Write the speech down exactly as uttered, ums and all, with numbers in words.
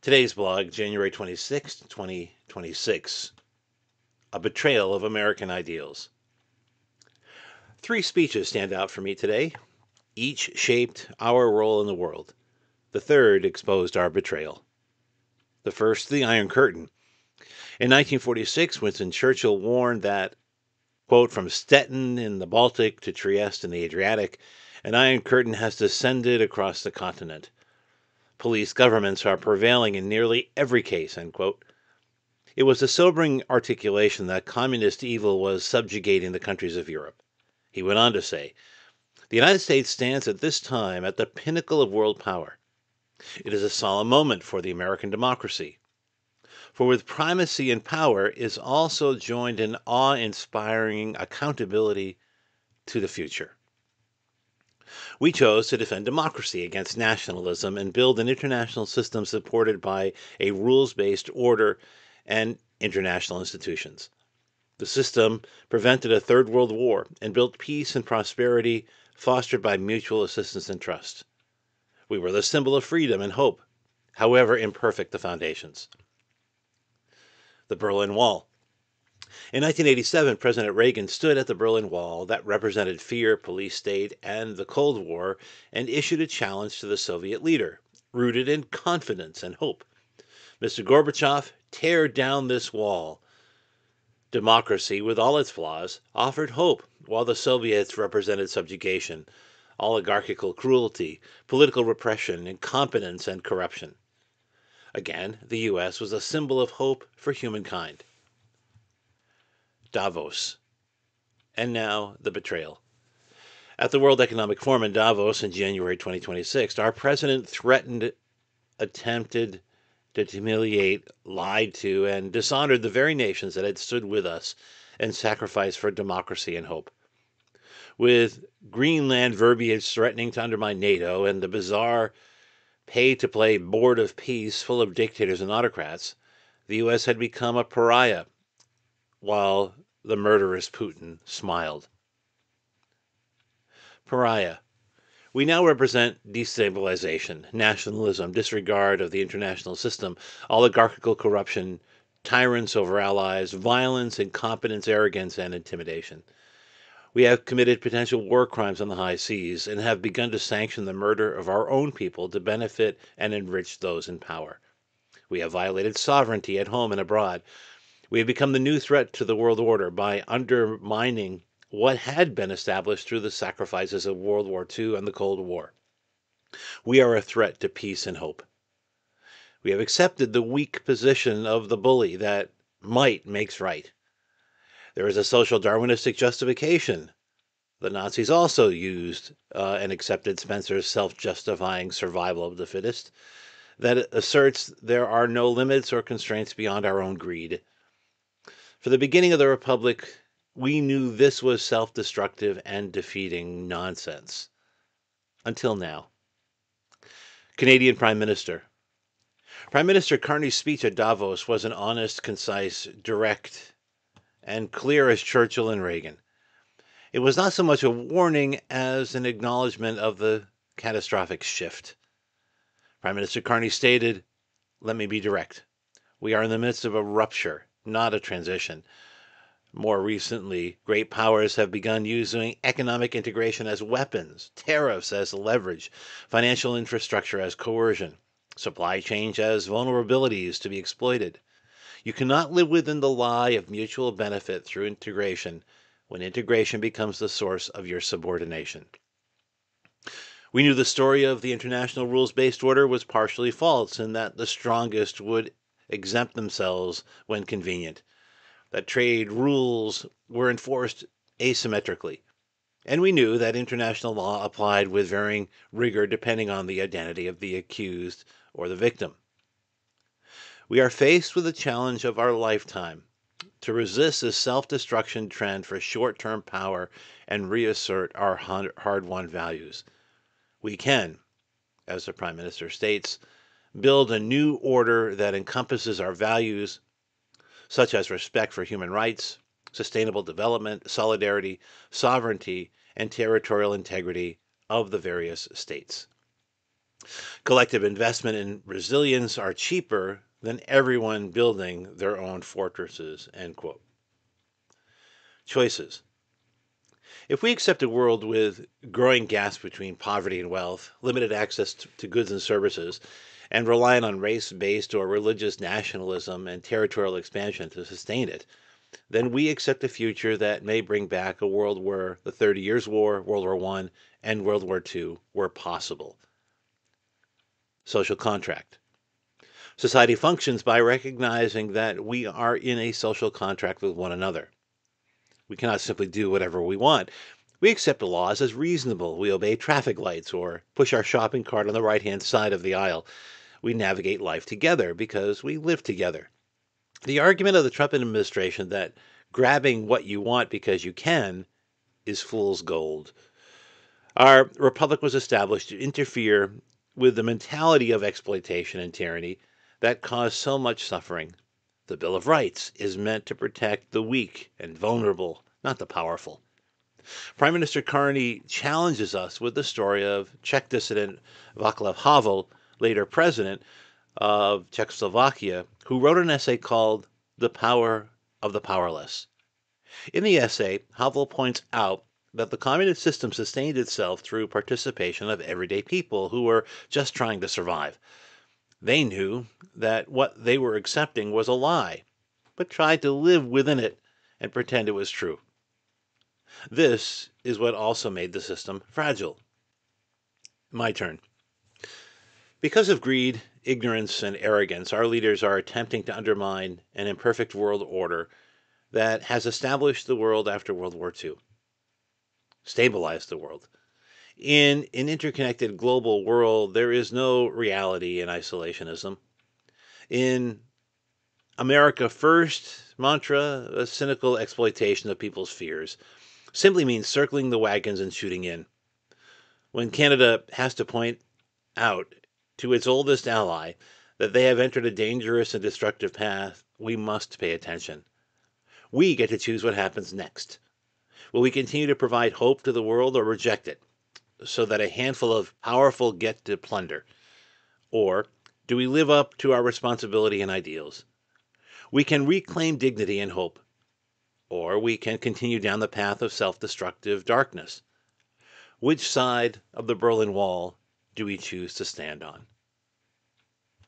Today's blog, January twenty-sixth, twenty twenty-six. A betrayal of American ideals. Three speeches stand out for me today. Each shaped our role in the world. The third exposed our betrayal. The first, the Iron Curtain. In nineteen forty-six, Winston Churchill warned that, quote, "From Stettin in the Baltic to Trieste in the Adriatic, an Iron Curtain has descended across the continent. Police governments are prevailing in nearly every case," end quote. It was a sobering articulation that communist evil was subjugating the countries of Europe. He went on to say, "The United States stands at this time at the pinnacle of world power. It is a solemn moment for the American democracy. For with primacy in power is also joined an awe-inspiring accountability to the future. We chose to defend democracy against nationalism and build an international system supported by a rules-based order and international institutions. The system prevented a third world war and built peace and prosperity fostered by mutual assistance and trust. We were the symbol of freedom and hope, however imperfect the foundations." The Berlin Wall. In nineteen eighty-seven, President Reagan stood at the Berlin Wall that represented fear, police state, and the Cold War, and issued a challenge to the Soviet leader, rooted in confidence and hope. "Mister Gorbachev, tear down this wall." Democracy, with all its flaws, offered hope, while the Soviets represented subjugation, oligarchical cruelty, political repression, incompetence, and corruption. Again, the U S was a symbol of hope for humankind. Davos. And now, the betrayal. At the World Economic Forum in Davos in January twenty twenty-six, our president threatened, attempted to humiliate, lied to, and dishonored the very nations that had stood with us and sacrificed for democracy and hope. With Greenland verbiage threatening to undermine NATO and the bizarre pay-to-play board of peace full of dictators and autocrats, the U S had become a pariah, while the murderous Putin smiled. Pariah. We now represent destabilization, nationalism, disregard of the international system, oligarchical corruption, tyrants over allies, violence, incompetence, arrogance, and intimidation. We have committed potential war crimes on the high seas and have begun to sanction the murder of our own people to benefit and enrich those in power. We have violated sovereignty at home and abroad. We have become the new threat to the world order by undermining what had been established through the sacrifices of World War Two and the Cold War. We are a threat to peace and hope. We have accepted the weak position of the bully that might makes right. There is a social Darwinistic justification. The Nazis also used uh, and accepted Spencer's self-justifying survival of the fittest that asserts there are no limits or constraints beyond our own greed. For the beginning of the Republic, we knew this was self-destructive and defeating nonsense. Until now. Canadian Prime Minister. Prime Minister Carney's speech at Davos was an honest, concise, direct, and clear as Churchill and Reagan. It was not so much a warning as an acknowledgement of the catastrophic shift. Prime Minister Carney stated, "Let me be direct. We are in the midst of a rupture, not a transition. More recently, great powers have begun using economic integration as weapons, tariffs as leverage, financial infrastructure as coercion, supply chains as vulnerabilities to be exploited. You cannot live within the lie of mutual benefit through integration when integration becomes the source of your subordination." We knew the story of the international rules-based order was partially false in that the strongest would exempt themselves when convenient, that trade rules were enforced asymmetrically, and we knew that international law applied with varying rigor depending on the identity of the accused or the victim. We are faced with the challenge of our lifetime to resist this self-destruction trend for short-term power and reassert our hard-won values. We can, as the Prime Minister states, build a new order that encompasses our values, such as respect for human rights, sustainable development, solidarity, sovereignty, and territorial integrity of the various states. Collective investment and resilience are cheaper than everyone building their own fortresses, end quote. Choices. If we accept a world with growing gaps between poverty and wealth, limited access to goods and services, and relying on race-based or religious nationalism and territorial expansion to sustain it, then we accept a future that may bring back a world where the Thirty Years' War, World War One, and World War Two were possible. Social contract. Society functions by recognizing that we are in a social contract with one another. We cannot simply do whatever we want. We accept the laws as reasonable. We obey traffic lights or push our shopping cart on the right-hand side of the aisle. We navigate life together because we live together. The argument of the Trump administration that grabbing what you want because you can is fool's gold. Our republic was established to interfere with the mentality of exploitation and tyranny that caused so much suffering. The Bill of Rights is meant to protect the weak and vulnerable, not the powerful. Prime Minister Carney challenges us with the story of Czech dissident Václav Havel, later president of Czechoslovakia, who wrote an essay called The Power of the Powerless. In the essay, Havel points out that the communist system sustained itself through participation of everyday people who were just trying to survive. They knew that what they were accepting was a lie, but tried to live within it and pretend it was true. This is what also made the system fragile. My turn. Because of greed, ignorance, and arrogance, our leaders are attempting to undermine an imperfect world order that has established the world after World War Two, stabilized the world. In an interconnected global world, there is no reality in isolationism. In America First mantra, a cynical exploitation of people's fears, simply means circling the wagons and shooting in. When Canada has to point out to its oldest ally that they have entered a dangerous and destructive path, we must pay attention. We get to choose what happens next. Will we continue to provide hope to the world or reject it, so that a handful of powerful get to plunder? Or do we live up to our responsibility and ideals? We can reclaim dignity and hope, or we can continue down the path of self-destructive darkness. Which side of the Berlin Wall do we choose to stand on?